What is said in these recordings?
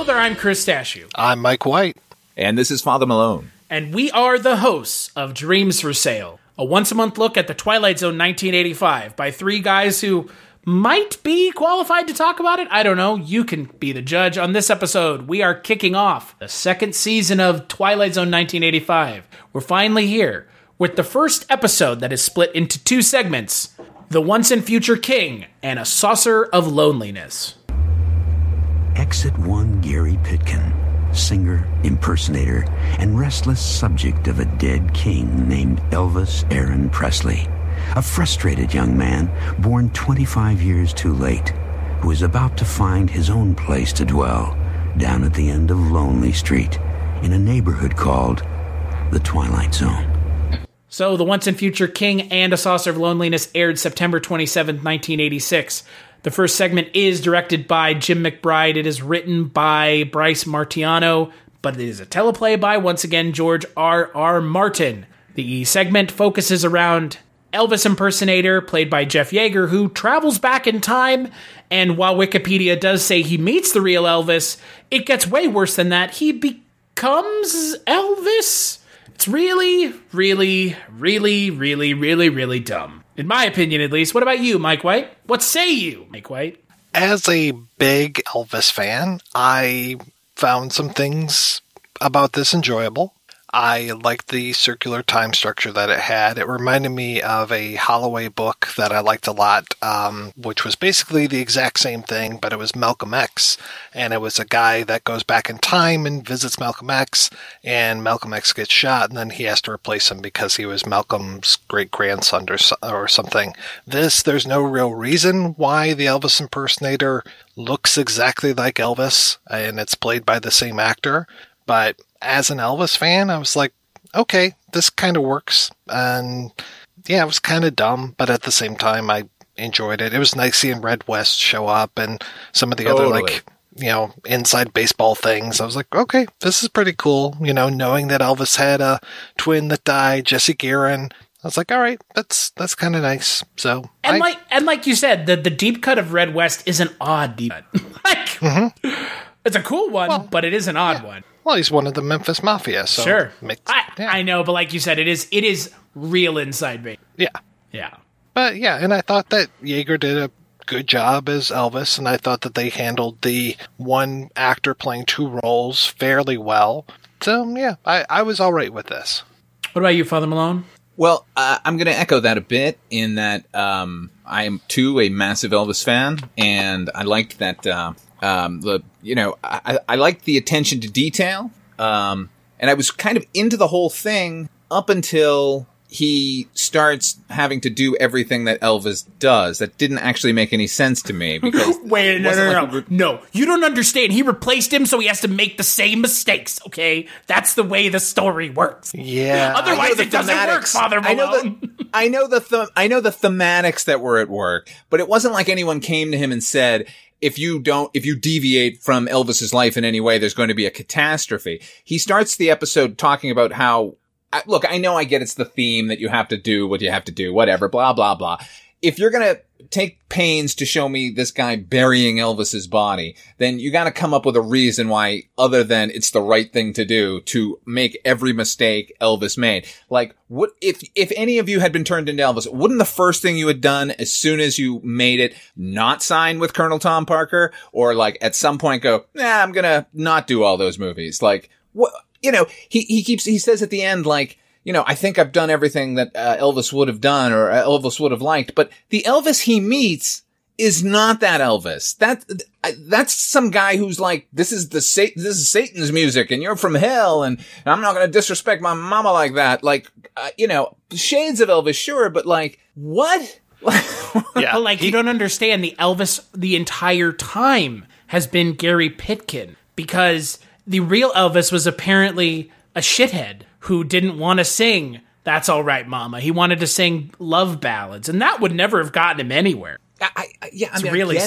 Hello there, I'm Chris Stashew. I'm Mike White. And this is Father Malone. And we are the hosts of Dreams for Sale, a once-a-month look at the Twilight Zone 1985 by three guys who might be qualified to talk about it. I don't know. You can be the judge. On this episode, we are kicking off the second season of Twilight Zone 1985. We're finally here with the first episode that is split into two segments, The Once and Future King and A Saucer of Loneliness. Exit 1 Gary Pitkin, singer, impersonator, and restless subject of a dead king named Elvis Aaron Presley. A frustrated young man born 25 years too late, who is about to find his own place to dwell down at the end of Lonely Street in a neighborhood called the Twilight Zone. So, The Once and Future King and A Saucer of Loneliness aired September 27th, 1986. The first segment is directed by Jim McBride. It is written by Bryce Martiano, but it is a teleplay by, once again, George R.R. Martin. The segment focuses around Elvis impersonator, played by Jeff Yeager, who travels back in time, and while Wikipedia does say he meets the real Elvis, it gets way worse than that. He becomes Elvis? It's really, really, really, really, really, really dumb. In my opinion, at least. What about you, Mike White? What say you, Mike White? As a big Elvis fan, I found some things about this enjoyable. I liked the circular time structure that it had. It reminded me of a Holloway book that I liked a lot, which was basically the exact same thing, but it was Malcolm X. And it was a guy that goes back in time and visits Malcolm X, and Malcolm X gets shot, and then he has to replace him because he was Malcolm's great-grandson or something. There's no real reason why the Elvis impersonator looks exactly like Elvis, and it's played by the same actor, but as an Elvis fan, I was like, okay, this kind of works. And yeah, it was kind of dumb, but at the same time, I enjoyed it. It was nice seeing Red West show up and some of the other, inside baseball things. I was like, okay, this is pretty cool. Knowing that Elvis had a twin that died, Jesse Guerin. I was like, all right, that's kind of nice. So, like you said, the deep cut of Red West is an odd deep cut. It's a cool one, but it is an odd one. Well, he's one of the Memphis Mafia, so... Sure. I know, but like you said, it is real inside me. Yeah. Yeah. But yeah, and I thought that Yeager did a good job as Elvis, and I thought that they handled the one actor playing two roles fairly well. So yeah, I was all right with this. What about you, Father Malone? Well, I'm going to echo that a bit in that I am, too, a massive Elvis fan, and I liked that... I liked the attention to detail, and I was kind of into the whole thing up until he starts having to do everything that Elvis does. That didn't actually make any sense to me. Because Wait, no, you don't understand. He replaced him, so he has to make the same mistakes, okay? That's the way the story works. Yeah. Otherwise, it doesn't work, Father Malone. I know the thematics that were at work, but it wasn't like anyone came to him and said, if you deviate from Elvis's life in any way, there's going to be a catastrophe. He starts the episode talking about how, look, I know I get it's the theme that you have to do what you have to do, whatever, blah, blah, blah. If you're going to take pains to show me this guy burying Elvis's body, then you got to come up with a reason why, other than it's the right thing to do, to make every mistake Elvis made. Like, what if any of you had been turned into Elvis, wouldn't the first thing you had done as soon as you made it not sign with Colonel Tom Parker, or like at some point go, I'm gonna not do all those movies? Like, what? He says at the end, like, I think I've done everything that Elvis would have done or Elvis would have liked, but the Elvis he meets is not that Elvis. That's some guy who's like, this is Satan's music and you're from hell and I'm not going to disrespect my mama like that. Like, shades of Elvis, sure, but like, what? Yeah. But like, you don't understand, the Elvis the entire time has been Gary Pitkin, because the real Elvis was apparently a shithead who didn't want to sing That's All Right, Mama. He wanted to sing love ballads, and that would never have gotten him anywhere. It's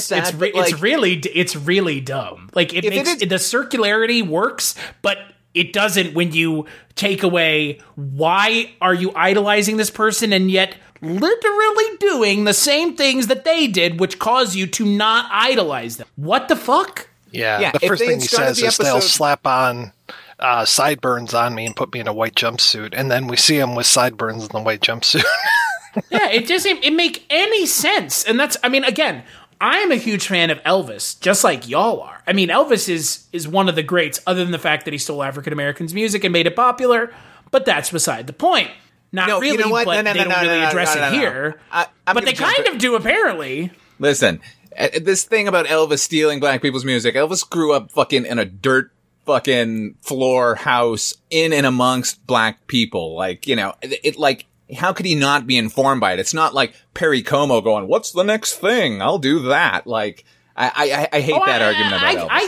really dumb. Like, the circularity works, but it doesn't when you take away why are you idolizing this person and yet literally doing the same things that they did, which cause you to not idolize them. What the fuck? Yeah, the if first they thing had he started says the is they'll episode- slap on sideburns on me and put me in a white jumpsuit. And then we see him with sideburns in the white jumpsuit. Yeah, it doesn't make any sense. And that's, I mean, again, I'm a huge fan of Elvis, just like y'all are. I mean, Elvis is one of the greats, other than the fact that he stole African Americans' music and made it popular. But that's beside the point. Not No, really, you know what? but No, they don't really address it here. I'm But gonna they jump kind in. of do, apparently. Listen, this thing about Elvis stealing black people's music, Elvis grew up fucking in a dirt fucking floor house in and amongst black people. Like, you know, how could he not be informed by it? It's not like Perry Como going, what's the next thing? I'll do that. Like, I hate that argument about Elvis.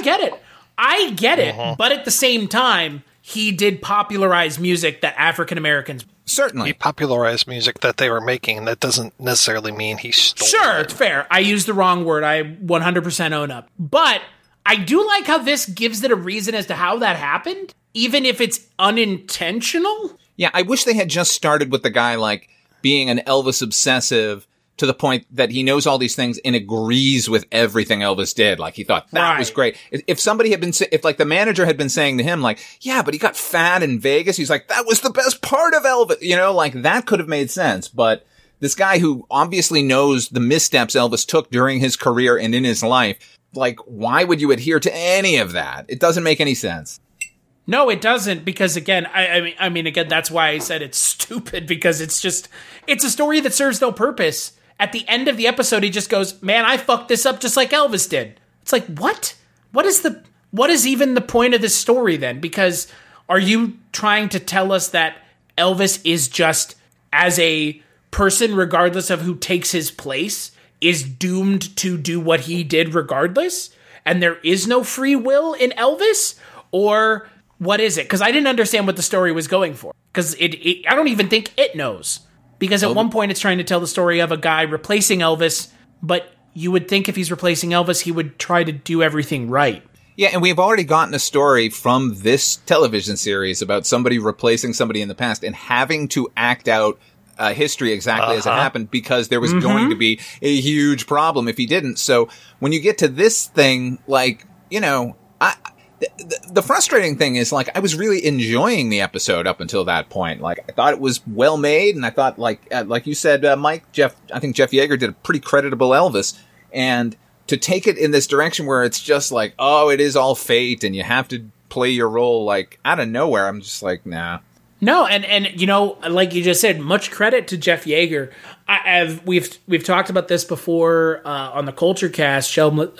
I get it. But at the same time, he did popularize music that African Americans. Certainly. He popularized music that they were making. That doesn't necessarily mean he stole Sure, it. it's fair. I used the wrong word. I 100% own up. But I do like how this gives it a reason as to how that happened, even if it's unintentional. Yeah, I wish they had just started with the guy, like, being an Elvis obsessive to the point that he knows all these things and agrees with everything Elvis did. Like, he thought that was great. If somebody had been, if like the manager had been saying to him, like, yeah, but he got fat in Vegas, he's like, that was the best part of Elvis. You know, like, that could have made sense. But this guy who obviously knows the missteps Elvis took during his career and in his life, like, why would you adhere to any of that? It doesn't make any sense. No, it doesn't, because again, I mean, again, that's why I said it's stupid, because it's a story that serves no purpose. At the end of the episode, he just goes, man, I fucked this up just like Elvis did. It's like, what? What is even the point of this story then? Because are you trying to tell us that Elvis is just, as a person, regardless of who takes his place, is doomed to do what he did regardless? And there is no free will in Elvis? Or what is it? Because I didn't understand what the story was going for. Because I don't even think it knows. Because at one point it's trying to tell the story of a guy replacing Elvis, but you would think if he's replacing Elvis, he would try to do everything right. Yeah, and we've already gotten a story from this television series about somebody replacing somebody in the past and having to act out history exactly as it happened, because there was going to be a huge problem if he didn't. So when you get to this thing, like, you know, the frustrating thing is, like, I was really enjoying the episode up until that point. Like, I thought it was well made, and I thought, like you said, Mike, I think Jeff Yeager did a pretty creditable Elvis. And to take it in this direction where it's just like, oh, it is all fate, and you have to play your role, like, out of nowhere, I'm just like, nah. No, and you know, like you just said, much credit to Jeff Yeager. We've talked about this before on the Culture Cast,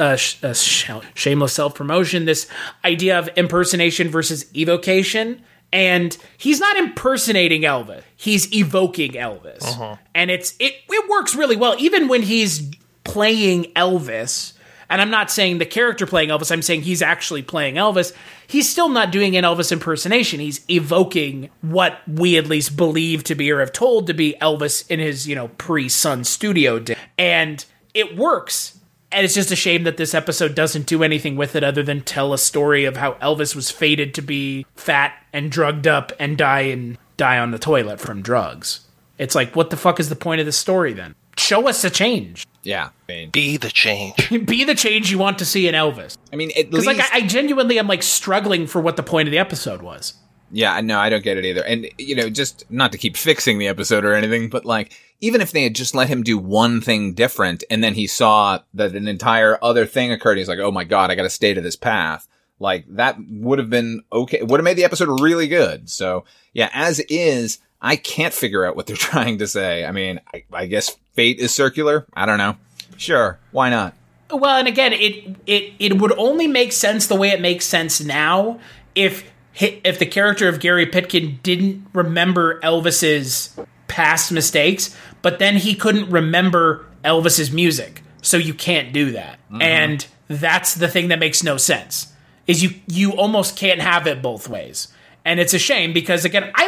shameless self-promotion, this idea of impersonation versus evocation. And he's not impersonating Elvis. He's evoking Elvis. And it works really well. Even when he's playing Elvis, and I'm not saying the character playing Elvis, I'm saying he's actually playing Elvis, he's still not doing an Elvis impersonation. He's evoking what we at least believe to be, or have told to be, Elvis in his, pre-Sun studio day. And it works. And it's just a shame that this episode doesn't do anything with it other than tell a story of how Elvis was fated to be fat and drugged up and die on the toilet from drugs. It's like, what the fuck is the point of this story then? Show us a change. Yeah. Be the change. Be the change you want to see in Elvis. I mean, at Because least... I genuinely am, like, struggling for what the point of the episode was. Yeah, no, I don't get it either. And, just not to keep fixing the episode or anything, but, like, even if they had just let him do one thing different, and then he saw that an entire other thing occurred, he's like, oh my god, I gotta stay to this path. Like, that would have been okay. It would have made the episode really good. So, yeah, as is, I can't figure out what they're trying to say. I mean, I guess fate is circular? I don't know. Sure, why not? Well, and again, it would only make sense the way it makes sense now if the character of Gary Pitkin didn't remember Elvis's past mistakes, but then he couldn't remember Elvis's music. So you can't do that. And that's the thing that makes no sense, is you almost can't have it both ways. And it's a shame because, again, I like the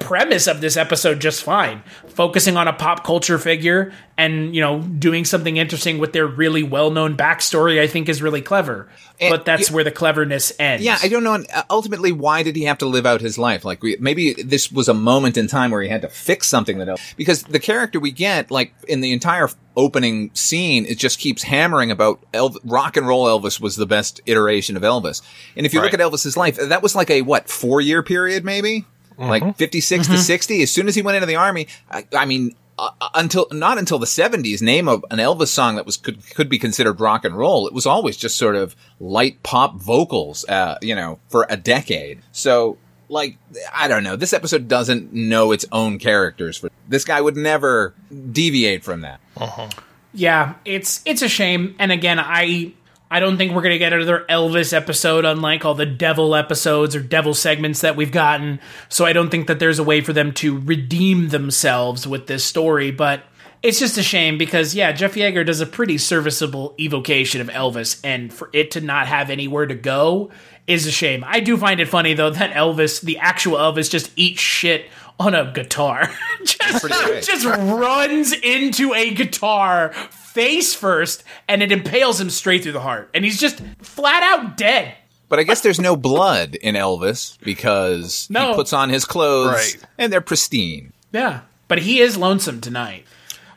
premise of this episode just fine. Focusing on a pop culture figure and, doing something interesting with their really well-known backstory, I think is really clever. But that's where the cleverness ends. Yeah, I don't know. Ultimately, why did he have to live out his life? Like, maybe this was a moment in time where he had to fix something because the character we get, like, in the entire opening scene, it just keeps hammering about rock and roll Elvis was the best iteration of Elvis. And if you look at Elvis's life, that was like a, 4-year period, maybe? Like 56 to 60? As soon as he went into the army, I mean, not until the 70s, name of an Elvis song that could be considered rock and roll. It was always just sort of light pop vocals, for a decade. So, like, I don't know. This episode doesn't know its own characters. This guy would never deviate from that. Yeah, it's a shame. And again, I don't think we're going to get another Elvis episode, unlike all the Devil episodes or Devil segments that we've gotten. So I don't think that there's a way for them to redeem themselves with this story. But it's just a shame because, Jeff Yeager does a pretty serviceable evocation of Elvis. And for it to not have anywhere to go is a shame. I do find it funny, though, that Elvis, the actual Elvis, just eats shit on a guitar. just runs into a guitar face first, and it impales him straight through the heart. And he's just flat out dead. But I guess there's no blood in Elvis because he puts on his clothes and they're pristine. Yeah, but he is lonesome tonight.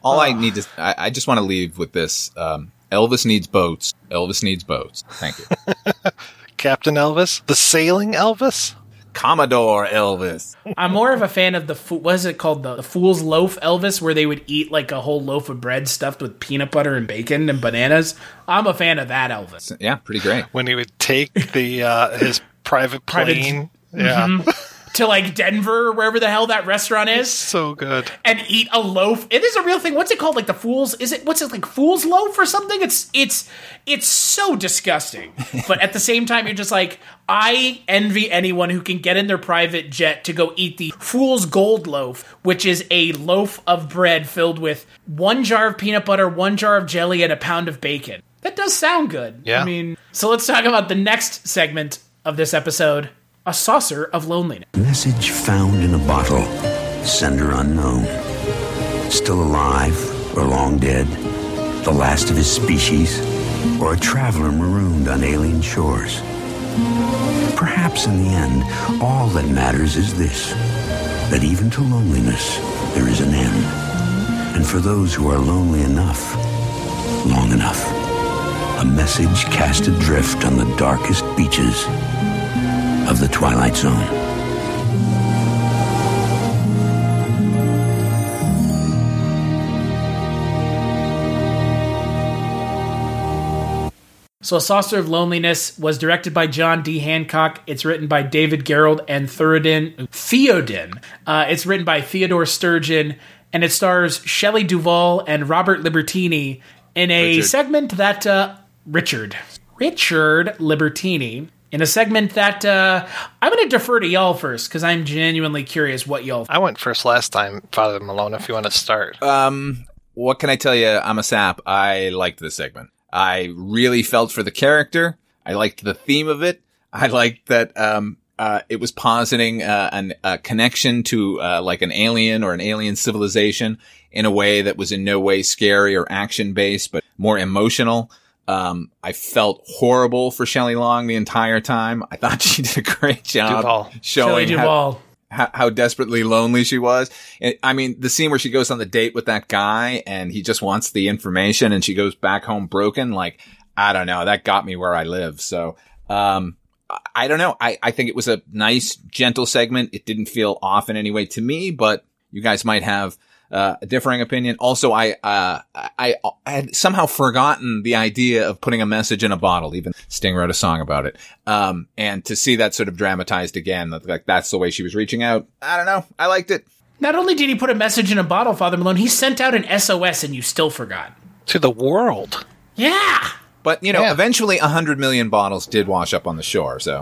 I just want to leave with this. Elvis needs boats. Elvis needs boats. Thank you. Captain Elvis? The sailing Elvis? Commodore Elvis. I'm more of a fan of what is it called? The Fool's Loaf Elvis, where they would eat like a whole loaf of bread stuffed with peanut butter and bacon and bananas. I'm a fan of that Elvis. Yeah, pretty great. When he would take the his private plane. To like Denver or wherever the hell that restaurant is. So good. And eat a loaf. It is a real thing. What's it called? Like the Fool's, like Fool's Loaf or something? It's so disgusting. But at the same time, you're just like, I envy anyone who can get in their private jet to go eat the Fool's Gold Loaf, which is a loaf of bread filled with 1 jar of peanut butter, 1 jar of jelly, and a pound of bacon. That does sound good. Yeah. I mean, so let's talk about the next segment of this episode. A Saucer of Loneliness. Message found in a bottle. Sender unknown. Still alive or long dead. The last of his species. Or a traveler marooned on alien shores. Perhaps in the end, all that matters is this. That even to loneliness, there is an end. And for those who are lonely enough, long enough, a message cast adrift on the darkest beaches of the Twilight Zone. So A Saucer of Loneliness was directed by John D. Hancock. It's written by David Gerrold and Theoden. It's written by Theodore Sturgeon, and it stars Shelley Duvall and Robert Libertini in a segment that Richard Libertini. In a segment that I'm going to defer to y'all first, because I'm genuinely curious what y'all think. I went first last time, Father Malone, if you want to start. What can I tell you? I'm a sap. I liked this segment. I really felt for the character. I liked the theme of it. I liked that it was positing a connection to like an alien or an alien civilization in a way that was in no way scary or action-based, but more emotional. I felt horrible for Shelley Long the entire time. I thought she did a great job showing how desperately lonely she was. I mean, the scene where she goes on the date with that guy and he just wants the information and she goes back home broken. Like, I don't know. That got me where I live. So, I don't know. I think it was a nice, gentle segment. It didn't feel off in any way to me, but you guys might have a differing opinion. Also, I had somehow forgotten the idea of putting a message in a bottle. Even Sting wrote a song about it. And to see that sort of dramatized again, like that's the way she was reaching out. I don't know. I liked it. Not only did he put a message in a bottle, Father Malone, he sent out an SOS and you still forgot. To the world. Yeah. But, eventually 100 million bottles did wash up on the shore, so.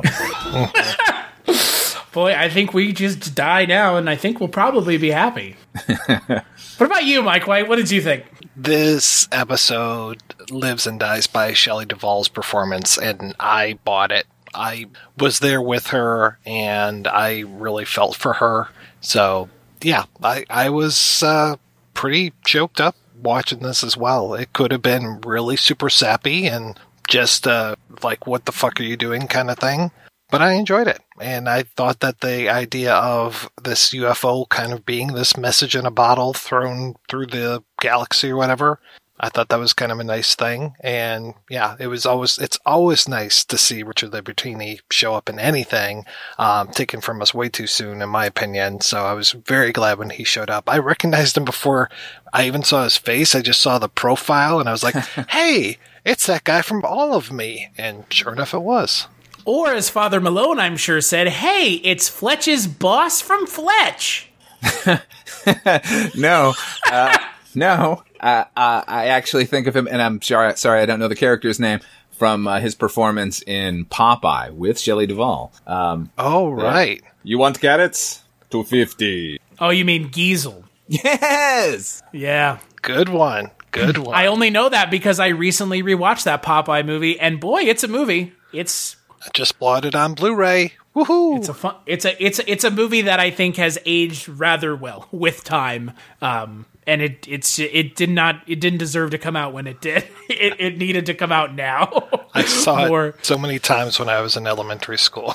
Boy, I think we just die now, and I think we'll probably be happy. What about you, Mike White? What did you think? This episode lives and dies by Shelley Duvall's performance, and I bought it. I was there with her, and I really felt for her. So, yeah, I was pretty choked up watching this as well. It could have been really super sappy and just like, what the fuck are you doing kind of thing. But I enjoyed it. And I thought that the idea of this UFO kind of being this message in a bottle thrown through the galaxy or whatever, I thought that was kind of a nice thing. And yeah, it's always nice to see Richard Libertini show up in anything, taken from us way too soon, in my opinion. So I was very glad when he showed up. I recognized him before I even saw his face. I just saw the profile and I was like, hey, it's that guy from All of Me. And sure enough, it was. Or as Father Malone, I'm sure, said, hey, it's Fletch's boss from Fletch. No. No. I actually think of him, and I'm sorry, I don't know the character's name, from his performance in Popeye with Shelley Duvall. Oh, right. You want carrots? $2.50. Oh, you mean Giesel. Yes! Yeah. Good one. Good one. I only know that because I recently rewatched that Popeye movie, and boy, it's a movie. I just bought it on Blu-ray. Woohoo! It's a movie that I think has aged rather well with time. And it didn't deserve to come out when it did. It needed to come out now. I saw it so many times when I was in elementary school.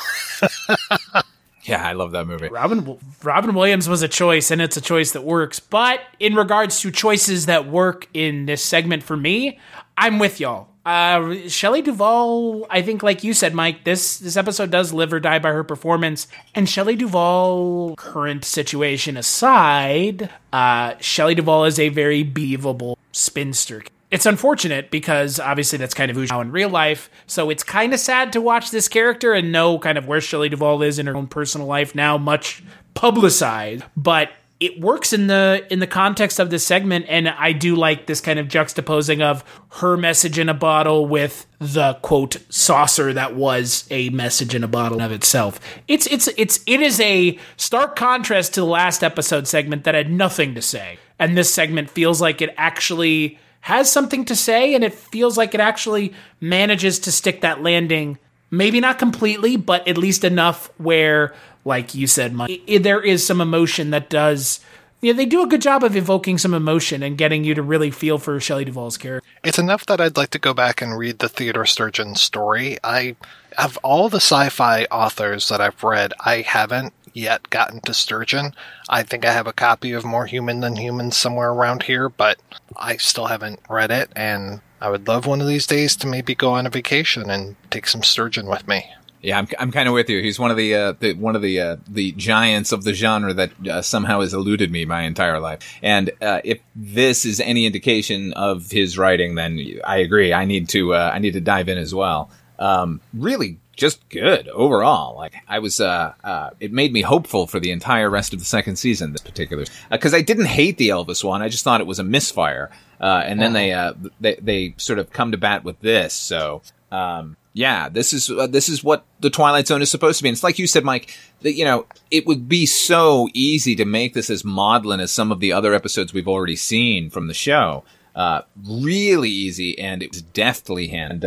Yeah, I love that movie. Robin Williams was a choice, and it's a choice that works. But in regards to choices that work in this segment for me, I'm with y'all. Shelley Duvall, I think, like you said, Mike, this episode does live or die by her performance. And Shelley Duvall, current situation aside, Shelley Duvall is a very believable spinster. It's unfortunate because obviously that's kind of who she is in real life. So it's kind of sad to watch this character and know kind of where Shelley Duvall is in her own personal life now, much publicized. But it works in the context of this segment, and I do like this kind of juxtaposing of her message in a bottle with the quote saucer that was a message in a bottle of itself. It is a stark contrast to the last episode segment that had nothing to say, and this segment feels like it actually has something to say, and it feels like it actually manages to stick that landing. Maybe not completely, but at least enough where, like you said, Mike, there is some emotion that does. Yeah, they do a good job of evoking some emotion and getting you to really feel for Shelley Duvall's character. It's enough that I'd like to go back and read the Theodore Sturgeon story. Of all the sci-fi authors that I've read, I haven't yet gotten to Sturgeon. I think I have a copy of More Human Than Human somewhere around here, but I still haven't read it, and I would love one of these days to maybe go on a vacation and take some Sturgeon with me. Yeah, I'm kind of with you. He's one of the giants of the genre that somehow has eluded me my entire life. And if this is any indication of his writing, then I agree. I need to dive in as well. Really, just good overall. Like I was, it made me hopeful for the entire rest of the second season. This particular, because I didn't hate the Elvis one. I just thought it was a misfire. And then they sort of come to bat with this. So. Yeah, this is what the Twilight Zone is supposed to be. And it's like you said, Mike, that, it would be so easy to make this as maudlin as some of the other episodes we've already seen from the show. Really easy, and it was deftly handled.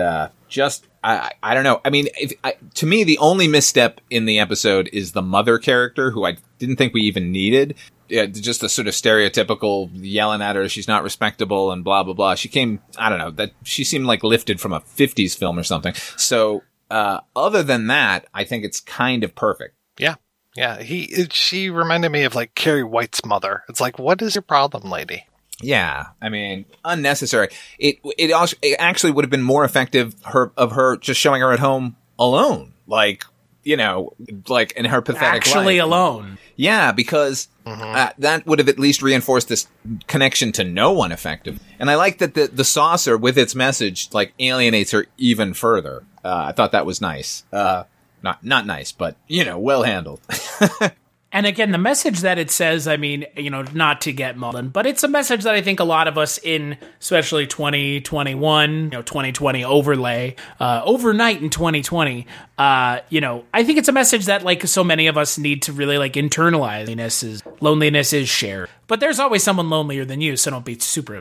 I don't know. I mean, to me, the only misstep in the episode is the mother character, who I didn't think we even needed. Yeah, just a sort of stereotypical yelling at her, she's not respectable and blah, blah, blah. She came, I don't know, that she seemed like lifted from a 50s film or something. So, other than that, I think it's kind of perfect. Yeah. Yeah. She reminded me of like Carrie White's mother. It's like, what is your problem, lady? Yeah. I mean, unnecessary. It actually would have been more effective of her just showing her at home alone. Like in her pathetic actually life. Alone. Yeah, because that would have at least reinforced this connection to no one effective. And I like that the saucer with its message like alienates her even further. I thought that was nice. Not nice, but well handled. And again, the message that it says, I mean, not to get maudlin, but it's a message that I think a lot of us in, especially 2021, 2020 overlay, overnight in 2020, I think it's a message that like so many of us need to really like internalize. Loneliness is shared, but there's always someone lonelier than you, so don't be super.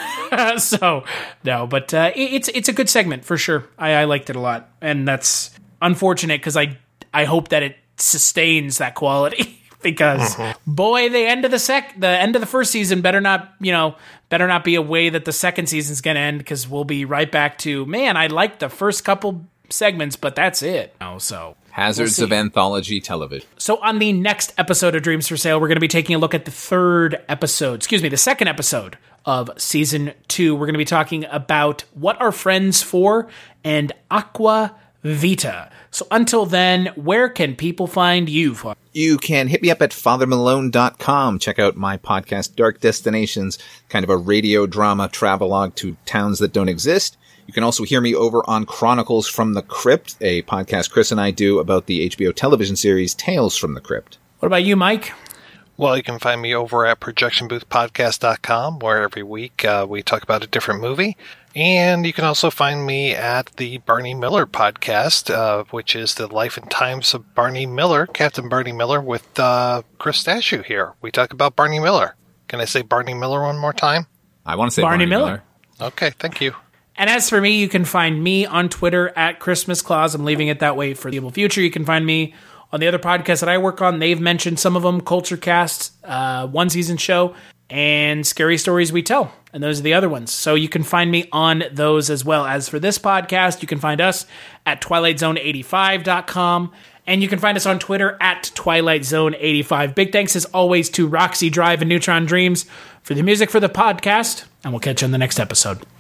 So no, but it's a good segment for sure. I liked it a lot, and that's unfortunate because I hope that it sustains that quality. Because boy, the end of the first season better not be a way that the second season's going to end, because we'll be right back to, man, I liked the first couple segments, but that's it. So hazards of anthology television. So on the next episode of Dreams for Sale, we're going to be taking a look at the second episode of season 2. We're going to be talking about What Are Friends For and Aqua Vita. So until then, where can people find you? You can hit me up at fathermalone.com. Check out my podcast, Dark Destinations, kind of a radio drama travelogue to towns that don't exist. You can also hear me over on Chronicles from the Crypt, a podcast Chris and I do about the HBO television series Tales from the Crypt. What about you, Mike? Well, you can find me over at projectionboothpodcast.com, where every week we talk about a different movie. And you can also find me at the Barney Miller podcast, which is the life and times of Barney Miller, Captain Barney Miller, with Chris Stashew here. We talk about Barney Miller. Can I say Barney Miller one more time? I want to say Barney Miller. Okay, thank you. And as for me, you can find me on Twitter at Christmas Claus. I'm leaving it that way for the evil future. You can find me on the other podcasts that I work on. They've mentioned some of them, Culture Cast, One Season Show, and Scary Stories We Tell. And those are the other ones. So you can find me on those as well. As for this podcast, you can find us at TwilightZone85.com. And you can find us on Twitter at TwilightZone85. Big thanks as always to Roxy Drive and Neutron Dreams for the music for the podcast. And we'll catch you on the next episode.